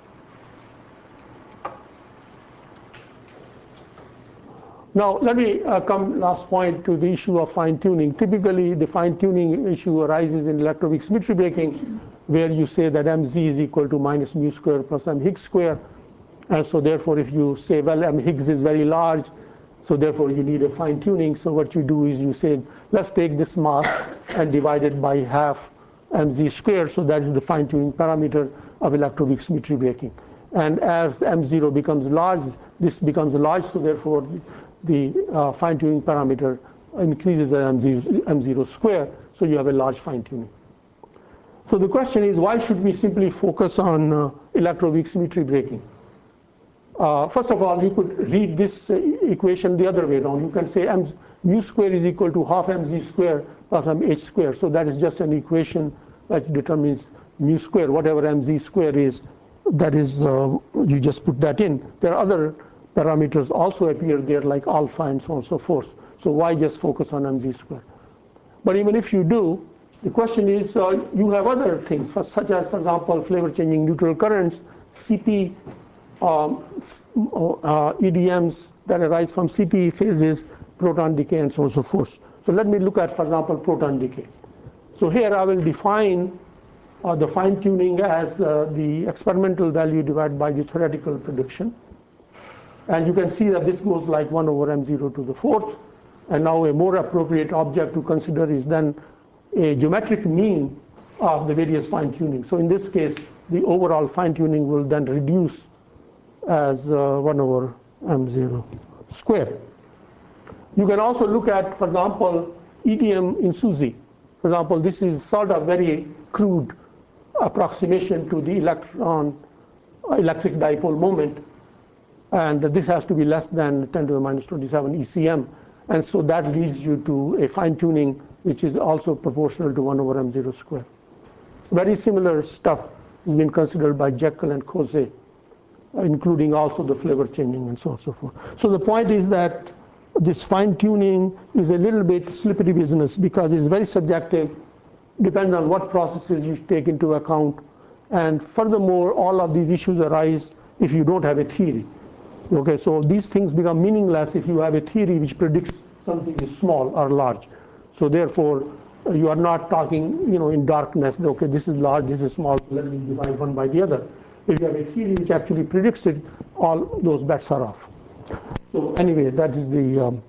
Now, let me uh, come last point to the issue of fine-tuning. Typically, the fine-tuning issue arises in electroweak symmetry breaking, where you say that mz is equal to minus mu square plus m Higgs square. And so therefore, if you say, well, m Higgs is very large, so therefore you need a fine-tuning. So what you do is you say, let's take this mass and divide it by half mz squared. So that is the fine-tuning parameter of electroweak symmetry breaking. And as m zero becomes large, this becomes large. So therefore, the uh, fine-tuning parameter increases at m zero square, so you have a large fine tuning. So the question is, why should we simply focus on uh, electroweak symmetry breaking? Uh, first of all, you could read this uh, equation the other way around. You can say m mu square is equal to half mz square plus m h square. So that is just an equation that determines mu square, whatever mz square is. That is, uh, you just put that in. There are other parameters also appear there, like alpha and so on and so forth. So why just focus on mz square? But even if you do, the question is, uh, you have other things, for, such as, for example, flavor-changing neutral currents, C P um, uh, E D Ms that arise from C P phases, proton decay, and so on and so forth. So let me look at, for example, proton decay. So here I will define uh, the fine-tuning as uh, the experimental value divided by the theoretical prediction. And you can see that this goes like one over m zero to the fourth. And now a more appropriate object to consider is then a geometric mean of the various fine-tuning. So in this case, the overall fine-tuning will then reduce as uh, one over m zero square. You can also look at, for example, E D M in SUSY. For example, this is sort of very crude approximation to the electron electric dipole moment. And this has to be less than ten to the minus twenty-seven E C M. And so that leads you to a fine-tuning which is also proportional to one over m zero square. Very similar stuff has been considered by Jekyll and Coase, including also the flavor changing and so on and so forth. So the point is that this fine-tuning is a little bit slippery business because it's very subjective, depends on what processes you take into account. And furthermore, all of these issues arise if you don't have a theory. Okay, so these things become meaningless if you have a theory which predicts something is small or large. So therefore, uh, you are not talking, you know, in darkness. Okay, this is large, this is small. Let me divide one by the other. If you have a theory which actually predicts it, all those bets are off. So anyway, that is the. Um,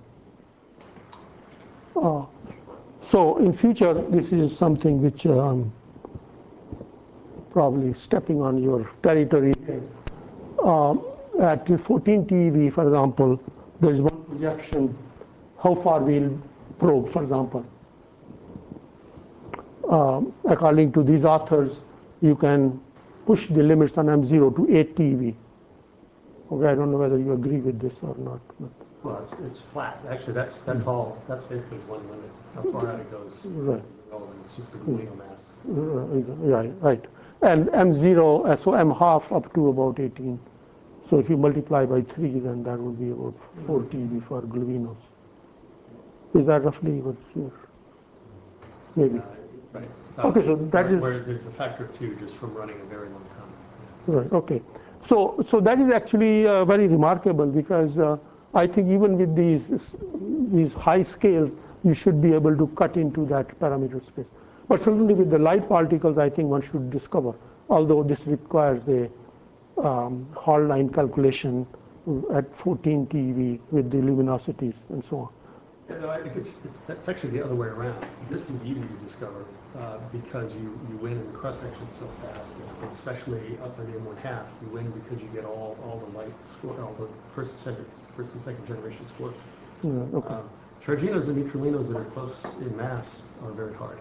uh, so in future, this is something which um, probably stepping on your territory. Uh, At fourteen T eV, for example, there is one projection how far we'll probe, for example. Uh, according to these authors, you can push the limits on m zero to eight T eV. Okay, I don't know whether you agree with this or not. But. Well, it's, it's flat. Actually, that's that's all. That's basically one limit. How far out it goes. Right. It's just the Galeno mass. Uh, right, right. And m zero, uh, so m half up to about eighteen. So if you multiply by three, then that would be about four T eV for gluinos. Is that roughly what you're, maybe? Uh, right. Okay, so that where, is where there's a factor of two just from running a very long time. right. Okay, so so that is actually uh, very remarkable because uh, I think even with these these high scales, you should be able to cut into that parameter space. But certainly with the light particles, I think one should discover. Although this requires a um, Hall line calculation at fourteen T eV with the luminosities and so on. Yeah, no, I think it's, it's, it's actually the other way around. This is easy to discover uh, because you, you win in the cross section so fast, and especially up in M one half, you win because you get all, all the light score, all the first, second, first and second generation scores. Yeah, okay. Um, Charginos and neutralinos that are close in mass are very hard.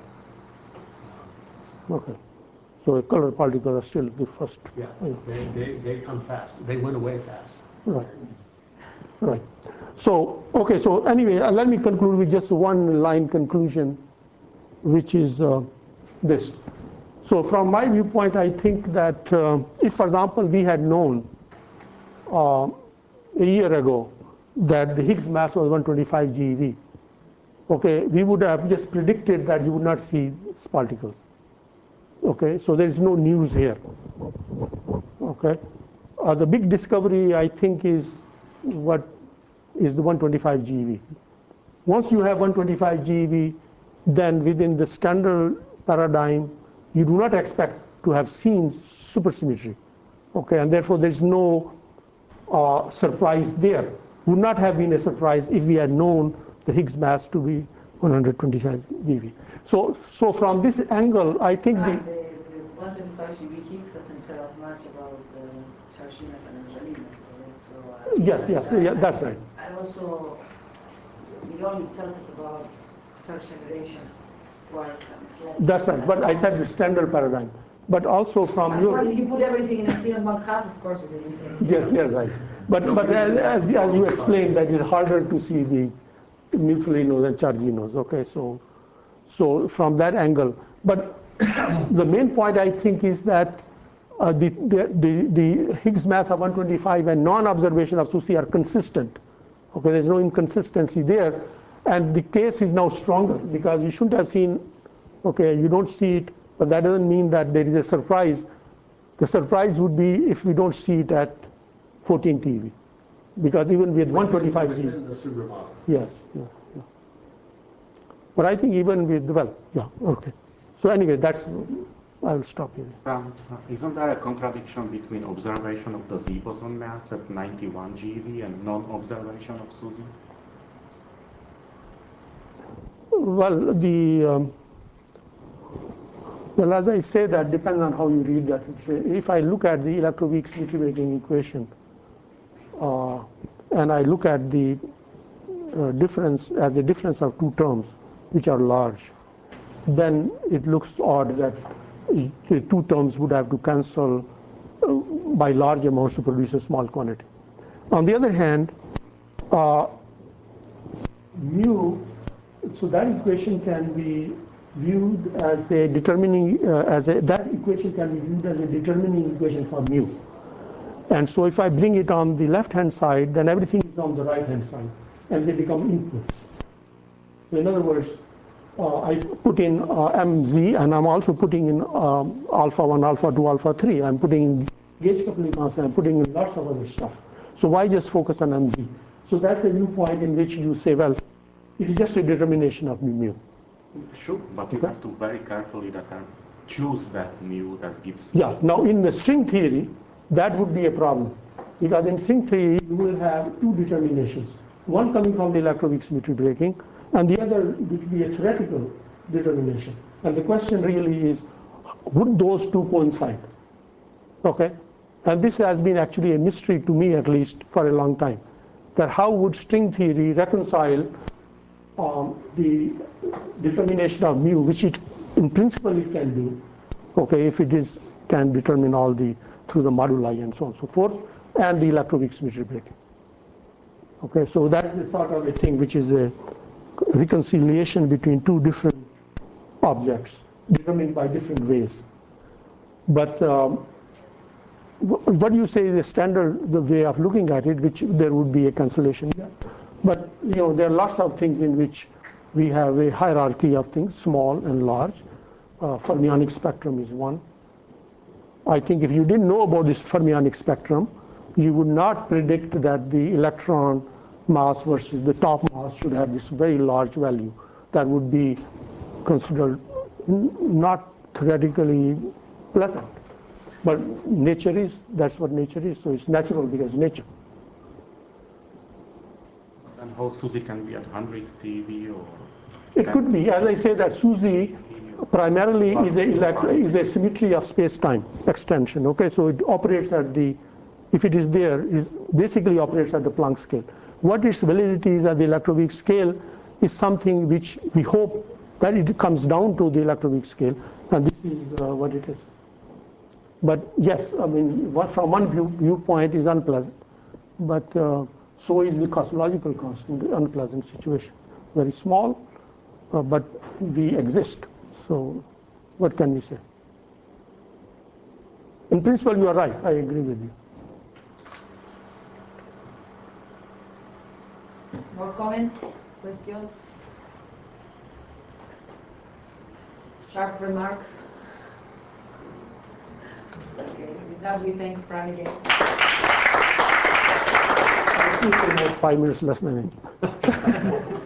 Okay. So a color particle are still the first. Yeah, they, they, they come fast. They went away fast. Right. Right. So, okay, so anyway, uh, let me conclude with just one line conclusion, which is uh, this. So from my viewpoint, I think that uh, if, for example, we had known uh, a year ago that the Higgs mass was one twenty-five GeV, okay, we would have just predicted that you would not see particles. Okay, so there is no news here. Okay, uh, the big discovery I think is what is the one twenty-five GeV. Once you have one twenty-five GeV, then within the standard paradigm, you do not expect to have seen supersymmetry. Okay, and therefore there is no uh, surprise there. Would not have been a surprise if we had known the Higgs mass to be one hundred twenty-five GeV. So, so from this angle, I think Right, the the, the one twenty-five GeV Higgs doesn't tell us much about uh, Charginos and Angelinos. So, uh, yes, yes, uh, yeah, that's right. And also, it only tells us about search generations, squares, and sleds. That's right, but I said the standard paradigm. But also from Of your... course, if you put everything in a zero one half, of course, it's a Yes, yes, right. But, but as, as, as you explained, that is harder to see the neutralinos and charginos, okay? So, so from that angle. But the main point, I think, is that uh, the, the, the, the Higgs mass of one twenty-five and non-observation of SUSY are consistent. Okay, there's no inconsistency there. And the case is now stronger because you shouldn't have seen, okay, you don't see it, but that doesn't mean that there is a surprise. The surprise would be if we don't see it at fourteen T eV. Because even with one twenty-five G. Within the Sugra model. Yes, yeah, yeah. But I think even with, well, yeah, okay. So anyway, that's, I'll stop here. Um, isn't there a contradiction between observation of the Z boson mass at ninety-one G eV and non-observation of SUSY? Well, the, um, well, as I say, that depends on how you read that. If I look at the electroweak symmetry breaking equation, uh, and I look at the uh, difference as a difference of two terms, which are large, then it looks odd that the two terms would have to cancel uh, by large amounts to produce a small quantity. On the other hand, uh, mu, so that equation can be viewed as a determining, uh, as a, that equation can be viewed as a determining equation for mu. And so if I bring it on the left-hand side, then everything is on the right-hand side, and they become inputs. So in other words, uh, I put in uh, M Z, and I'm also putting in um, alpha one, alpha two, alpha three. I'm putting in gauge coupling constant, I'm putting in lots of other stuff. So why just focus on M Z? So that's a viewpoint in which you say, well, it is just a determination of mu. Sure, but you Okay. have to very carefully that uh, choose that mu that gives. Yeah, now in the string theory, that would be a problem. Because in string theory, you will have two determinations. One coming from the electroweak symmetry breaking, and the other would be a theoretical determination. And the question really is, would those two coincide? Okay? And this has been actually a mystery to me, at least, for a long time. That how would string theory reconcile um, the determination of mu, which it, in principle, it can do, okay, if it is can determine all the, through the moduli and so on and so forth, and the electroweak symmetry breaking. Okay, so that is a sort of a thing which is a reconciliation between two different objects, determined by different ways. But um, what you say is the standard, the way of looking at it, which there would be a cancellation. But you know, there are lots of things in which we have a hierarchy of things, small and large. Uh, fermionic spectrum is one. I think if you didn't know about this fermionic spectrum, you would not predict that the electron mass versus the top mass should have this very large value. That would be considered not theoretically pleasant. But nature is, that's what nature is. So it's natural because nature. And how SUSY can be at one hundred T eV or? It could be, as I say, that SUSY primarily is a, elect is a symmetry of space-time extension. Okay, so it operates at the, if it is there, it basically operates at the Planck scale. What its validity is at the electroweak scale is something which we hope that it comes down to the electroweak scale, and this is uh, what it is. But yes, I mean, what from one view, viewpoint is unpleasant, but uh, so is the cosmological constant, unpleasant situation. Very small, uh, but we exist. So what can we say? In principle, you are right. I agree with you. More comments, questions? Sharp remarks? Okay, with that we thank Fran again. Five minutes less than